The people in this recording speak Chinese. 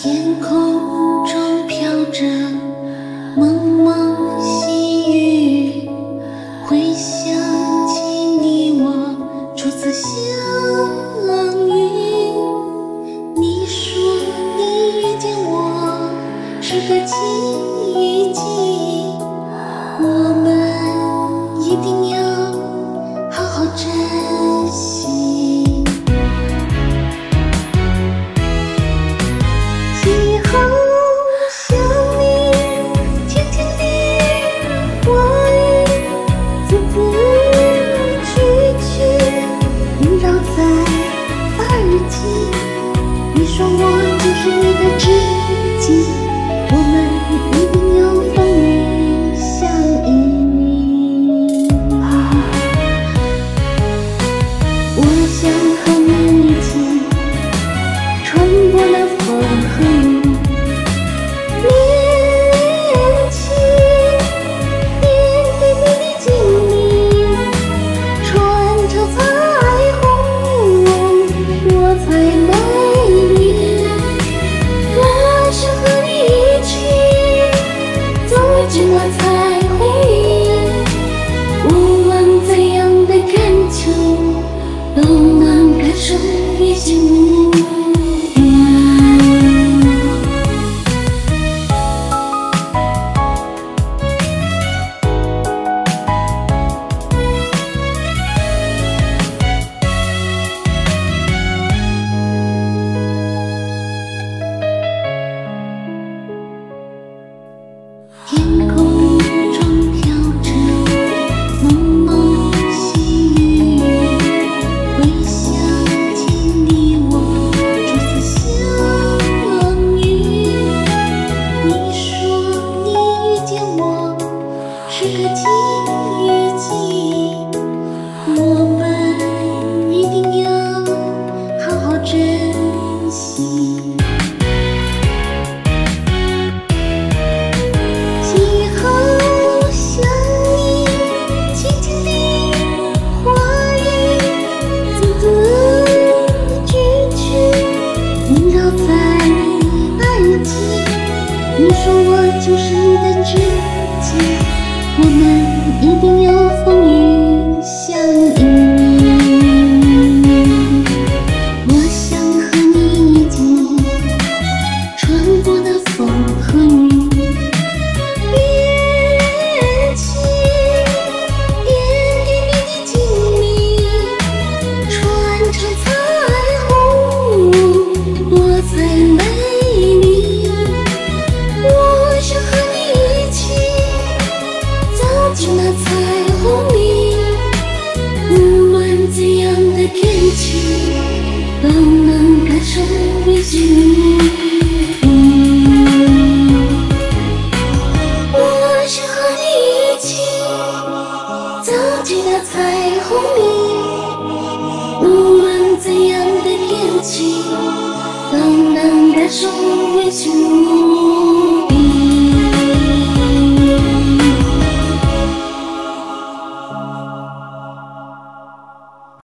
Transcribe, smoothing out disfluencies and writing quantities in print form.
天空中飘着蒙蒙细雨，回想起你我初次相遇。你说你遇见我是个奇迹，我们一定要好好珍惜。你说我就是你的知己，我们一定要风雨相依。我想和你一起穿过那风和雨，练起点点滴滴经历，穿着彩虹我才美。经过彩虹里，无论怎样的感情，都能感受遇见你。天空中飘着蒙蒙细雨，回想起你我初次相遇。你说你遇见我是个奇迹，我们一定要好好珍惜。你说我就是你的知己，我们一定要风雨相依。我想和你一起穿过那风和雨，练起点点滴滴经历，穿着彩虹我才美。那彩虹里，无论怎样的天气，都能感受遇见你。我想和你一起走进那彩虹里，无论怎样的天气，都能感受遇见你。